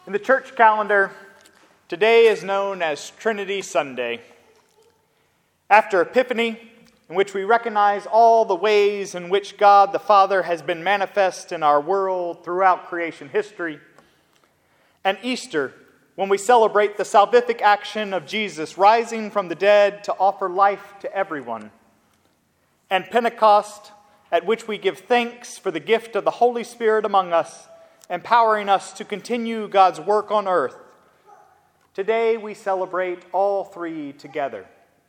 In the church calendar, today is known as Trinity Sunday. After Epiphany, in which we recognize all the ways in which God the Father has been manifest in our world throughout creation history, and Easter, when we celebrate the salvific action of Jesus rising from the dead to offer life to everyone, and Pentecost, at which we give thanks for the gift of the Holy Spirit among us, empowering us to continue God's work on earth. Today we celebrate all three together.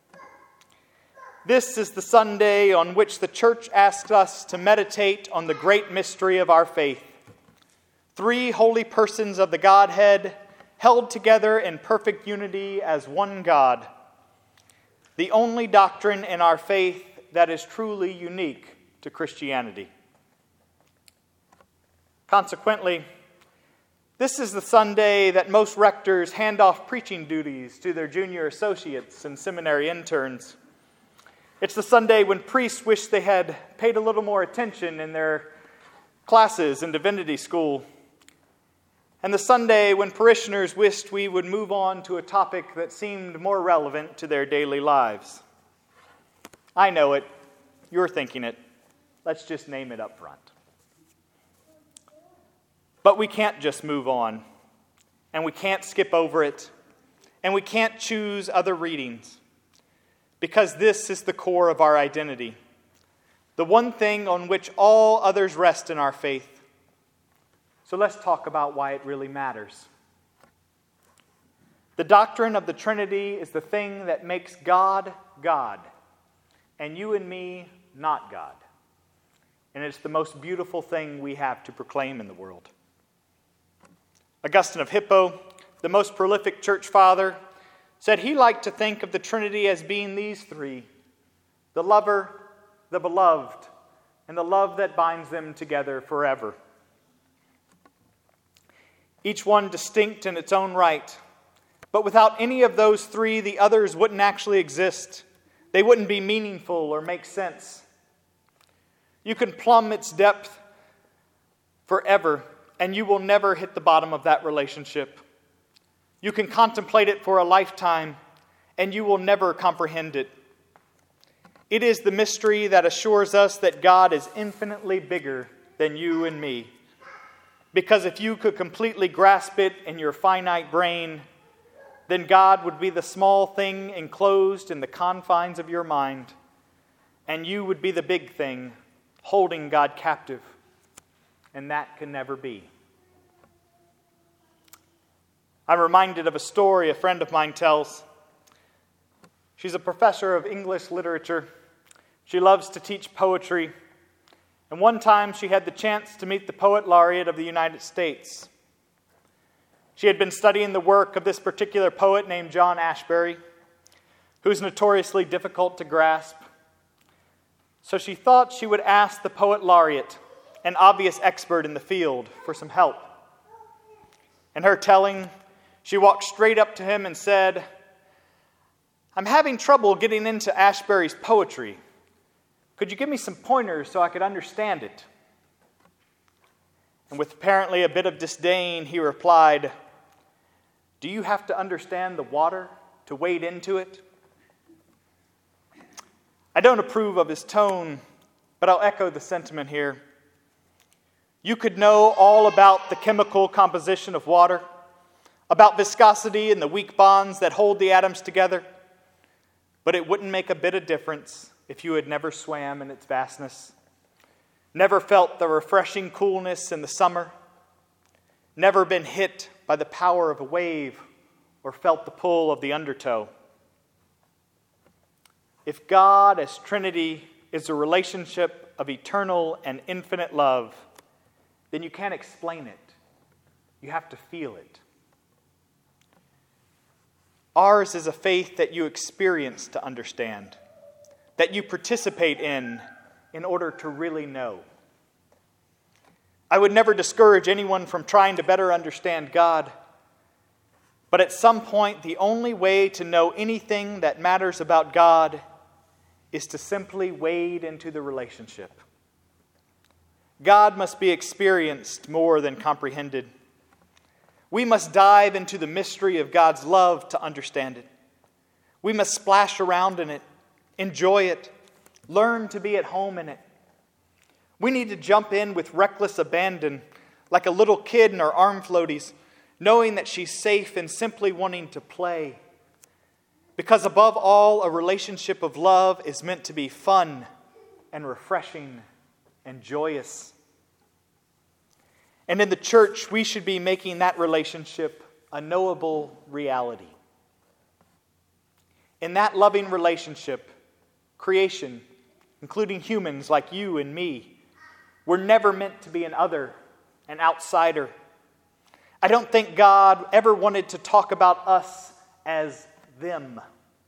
This is the Sunday on which the church asks us to meditate on the great mystery of our faith. Three holy persons of the Godhead held together in perfect unity as one God. The only doctrine in our faith that is truly unique to Christianity. Consequently, this is the Sunday that most rectors hand off preaching duties to their junior associates and seminary interns. It's the Sunday when priests wish they had paid a little more attention in their classes in divinity school. And the Sunday when parishioners wished we would move on to a topic that seemed more relevant to their daily lives. I know it. You're thinking it. Let's just name it up front. But we can't just move on, and we can't skip over it, and we can't choose other readings, because this is the core of our identity, the one thing on which all others rest in our faith. So let's talk about why it really matters. The doctrine of the Trinity is the thing that makes God, God, and you and me not God. And it's the most beautiful thing we have to proclaim in the world. Augustine of Hippo, the most prolific church father, said he liked to think of the Trinity as being these three: the lover, the beloved, and the love that binds them together forever. Each one distinct in its own right, but without any of those three, the others wouldn't actually exist. They wouldn't be meaningful or make sense. You can plumb its depth forever, and you will never hit the bottom of that relationship. You can contemplate it for a lifetime, and you will never comprehend it. It is the mystery that assures us that God is infinitely bigger than you and me. Because if you could completely grasp it in your finite brain, then God would be the small thing enclosed in the confines of your mind, and you would be the big thing holding God captive. And that can never be. I'm reminded of a story a friend of mine tells. She's a professor of English literature. She loves to teach poetry. And one time she had the chance to meet the poet laureate of the United States. She had been studying the work of this particular poet named John Ashbery, who's notoriously difficult to grasp. So she thought she would ask the poet laureate, an obvious expert in the field, for some help. In her telling, she walked straight up to him and said, "I'm having trouble getting into Ashbery's poetry. Could you give me some pointers so I could understand it?" And with apparently a bit of disdain, he replied, "Do you have to understand the water to wade into it?" I don't approve of his tone, but I'll echo the sentiment here. You could know all about the chemical composition of water, about viscosity and the weak bonds that hold the atoms together, but it wouldn't make a bit of difference if you had never swam in its vastness, never felt the refreshing coolness in the summer, never been hit by the power of a wave or felt the pull of the undertow. If God as Trinity is a relationship of eternal and infinite love, then you can't explain it. You have to feel it. Ours is a faith that you experience to understand, that you participate in order to really know. I would never discourage anyone from trying to better understand God, but at some point, the only way to know anything that matters about God is to simply wade into the relationship. God must be experienced more than comprehended. We must dive into the mystery of God's love to understand it. We must splash around in it, enjoy it, learn to be at home in it. We need to jump in with reckless abandon, like a little kid in her arm floaties, knowing that she's safe and simply wanting to play. Because above all, a relationship of love is meant to be fun and refreshing and joyous. And in the church, we should be making that relationship a knowable reality. In that loving relationship, creation, including humans like you and me, we're never meant to be an other, an outsider. I don't think God ever wanted to talk about us as them.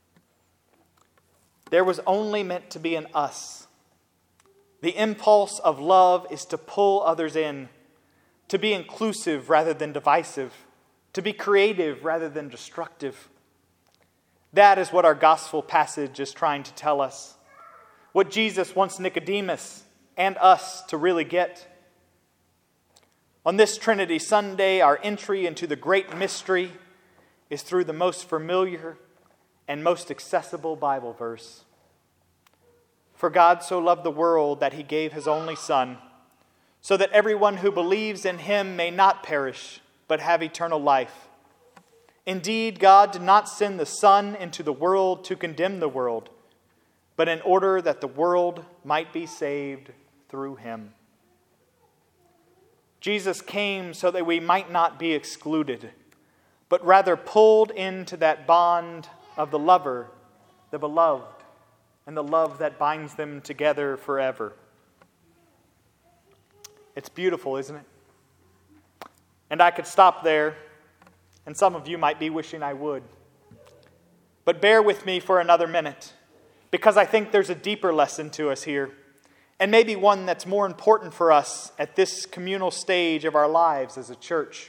There was only meant to be an us. The impulse of love is to pull others in, to be inclusive rather than divisive, to be creative rather than destructive. That is what our gospel passage is trying to tell us. What Jesus wants Nicodemus and us to really get. On this Trinity Sunday, our entry into the great mystery is through the most familiar and most accessible Bible verse. For God so loved the world that he gave his only Son, so that everyone who believes in him may not perish, but have eternal life. Indeed, God did not send the Son into the world to condemn the world, but in order that the world might be saved through him. Jesus came so that we might not be excluded, but rather pulled into that bond of the lover, the beloved, and the love that binds them together forever. It's beautiful, isn't it? And I could stop there, and some of you might be wishing I would. But bear with me for another minute, because I think there's a deeper lesson to us here, and maybe one that's more important for us at this communal stage of our lives as a church.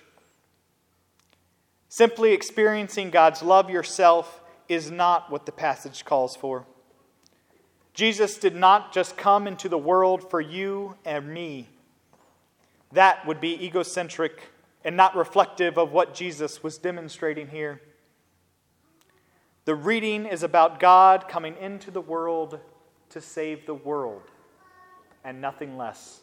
Simply experiencing God's love yourself is not what the passage calls for. Jesus did not just come into the world for you and me. That would be egocentric and not reflective of what Jesus was demonstrating here. The reading is about God coming into the world to save the world, and nothing less.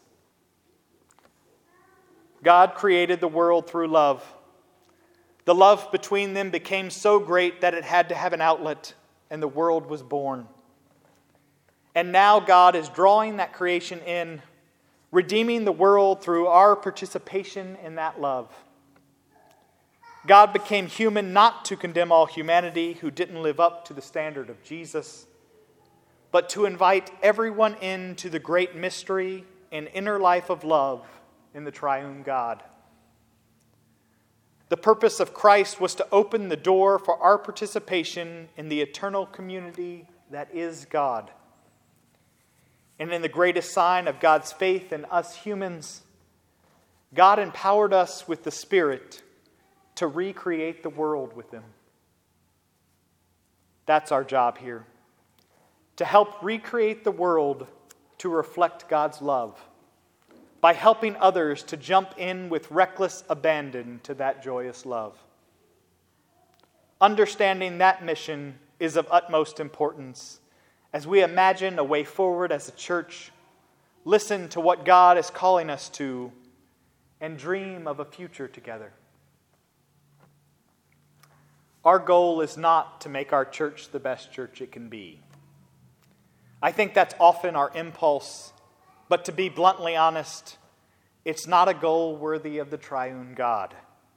God created the world through love. The love between them became so great that it had to have an outlet, and the world was born. And now God is drawing that creation in, redeeming the world through our participation in that love. God became human not to condemn all humanity who didn't live up to the standard of Jesus, but to invite everyone into the great mystery and inner life of love in the triune God. The purpose of Christ was to open the door for our participation in the eternal community that is God. And in the greatest sign of God's faith in us humans, God empowered us with the Spirit to recreate the world with Him. That's our job here, to help recreate the world to reflect God's love by helping others to jump in with reckless abandon to that joyous love. Understanding that mission is of utmost importance as we imagine a way forward as a church, listen to what God is calling us to, and dream of a future together. Our goal is not to make our church the best church it can be. I think that's often our impulse, but to be bluntly honest, it's not a goal worthy of the triune God.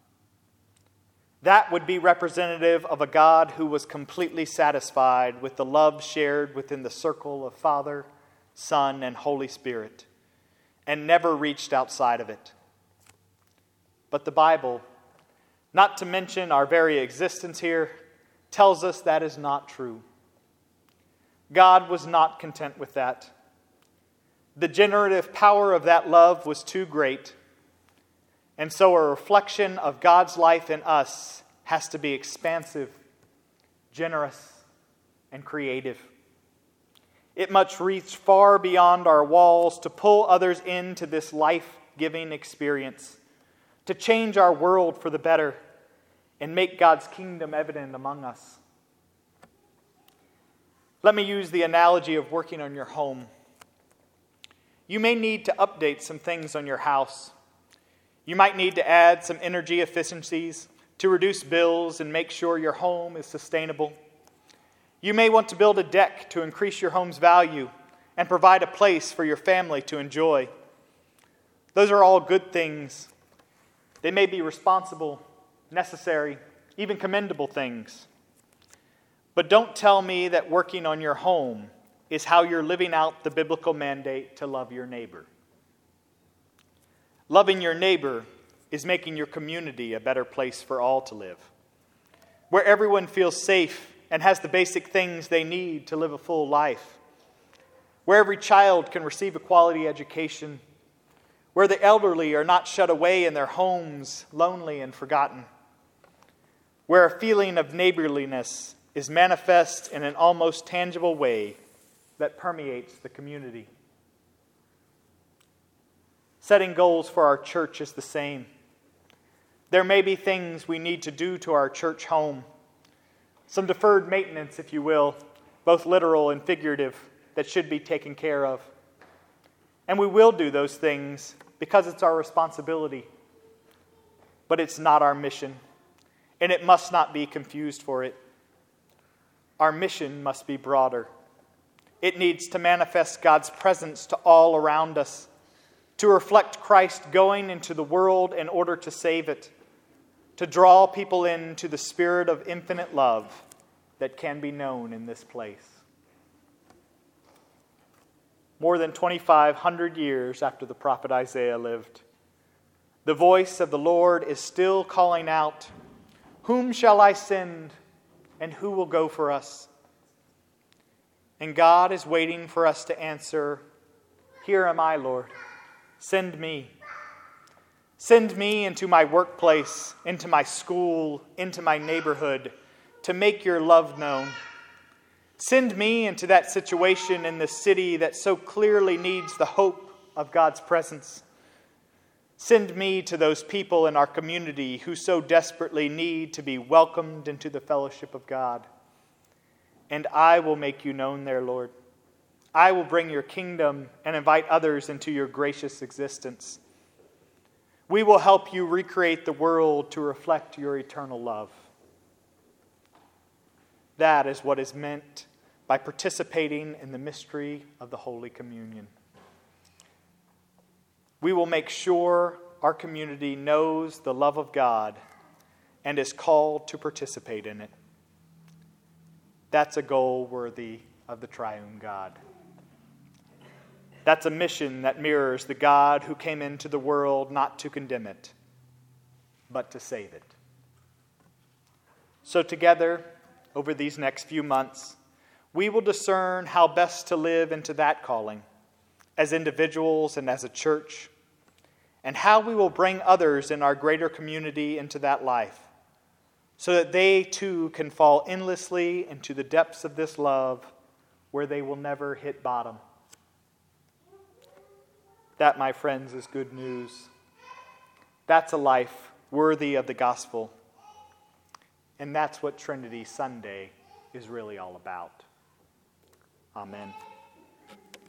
That would be representative of a God who was completely satisfied with the love shared within the circle of Father, Son, and Holy Spirit, and never reached outside of it. But the Bible, not to mention our very existence here, tells us that is not true. God was not content with that. The generative power of that love was too great. And so a reflection of God's life in us has to be expansive, generous, and creative. It must reach far beyond our walls to pull others into this life-giving experience, to change our world for the better, and make God's kingdom evident among us. Let me use the analogy of working on your home. You may need to update some things on your house. You might need to add some energy efficiencies to reduce bills and make sure your home is sustainable. You may want to build a deck to increase your home's value and provide a place for your family to enjoy. Those are all good things. They may be responsible, necessary, even commendable things. But don't tell me that working on your home is how you're living out the biblical mandate to love your neighbor. Loving your neighbor is making your community a better place for all to live, where everyone feels safe and has the basic things they need to live a full life, where every child can receive a quality education, where the elderly are not shut away in their homes, lonely and forgotten, where a feeling of neighborliness is manifest in an almost tangible way that permeates the community. Setting goals for our church is the same. There may be things we need to do to our church home, some deferred maintenance, if you will, both literal and figurative, that should be taken care of. And we will do those things because it's our responsibility. But it's not our mission, and it must not be confused for it. Our mission must be broader. It needs to manifest God's presence to all around us, to reflect Christ going into the world in order to save it, to draw people into the spirit of infinite love that can be known in this place. More than 2,500 years after the prophet Isaiah lived, the voice of the Lord is still calling out, "Whom shall I send, and who will go for us?" And God is waiting for us to answer, "Here am I, Lord. Send me. Send me into my workplace, into my school, into my neighborhood, to make your love known. Send me into that situation in the city that so clearly needs the hope of God's presence. Send me to those people in our community who so desperately need to be welcomed into the fellowship of God. And I will make you known there, Lord. I will bring your kingdom and invite others into your gracious existence. We will help you recreate the world to reflect your eternal love." That is what is meant by participating in the mystery of the Holy Communion. We will make sure our community knows the love of God and is called to participate in it. That's a goal worthy of the triune God. That's a mission that mirrors the God who came into the world not to condemn it, but to save it. So together, over these next few months, we will discern how best to live into that calling, as individuals and as a church, and how we will bring others in our greater community into that life, so that they too can fall endlessly into the depths of this love where they will never hit bottom. That, my friends, is good news. That's a life worthy of the gospel. And that's what Trinity Sunday is really all about. Amen.